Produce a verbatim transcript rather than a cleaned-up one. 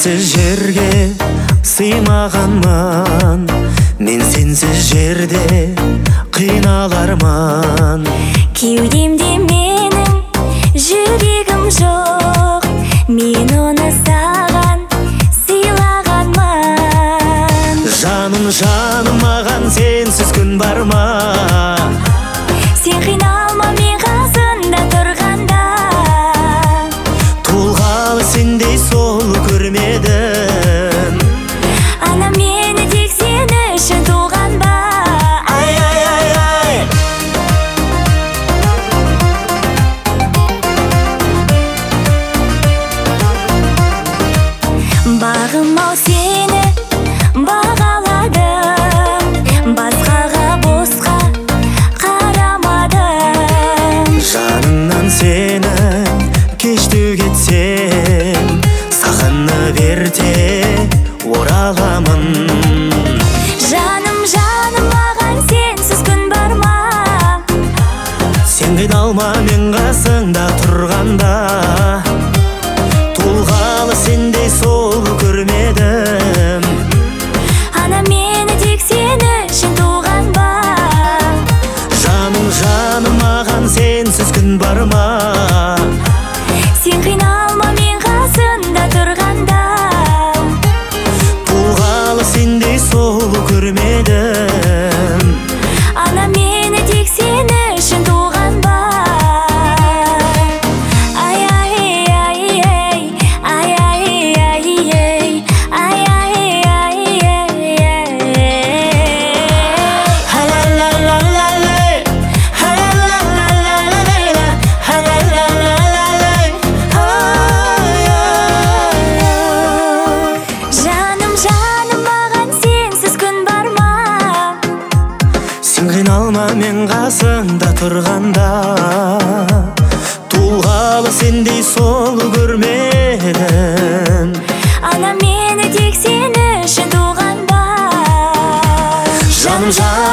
сенсіз жерге сыймағанмын, мен сенсіз жерде қиналармын. Кеудемде менің жүрегім жоқ, мен оны саған сыйлағанмын. Жаным, жаным, маған сенсіз күн бар ма? Сен қиналма мен қасында тұрғанда, толғалы сендей сол көрмедім. ана мені тек сен үшін туған ба? Ай, ай, ай, ай. Бағым-ау сені бағаладым, басқаға босқа қарамадым. Жанымнан сені кешті кетсем, сағынып ерте ораламын. Жаным, жаным, маған сенсіз күн бар ма? Сен қиналма мен қасыңда тұрғанда, толғалы сендей сол көрмедім. Ана мені тек сен үшін туған ба? Жаным, жаным, маған сенсіз күн бар ма? Сен қиналма мен қасында тұрғанда, толғалы сендей сол көрмедім. ана мені тек сен үшін туған ба? Ай, ай, ай, ай, ай, ай, ай, ай, ай, ай, ай, ай. Ха-ла-ла-ла-ла-лай, ха-ла-ла-ла-ла-лай, ха-ла-ла-ла-ла-лай. Ай-ай. Жаным, жаным, маған сенсіз күн бар ма? Сен қиналма мен қасыңда тұрғанда, толғалы сендей сол көрмедім. Ана мені тек сен үшін туған ба? Жаным, жаным,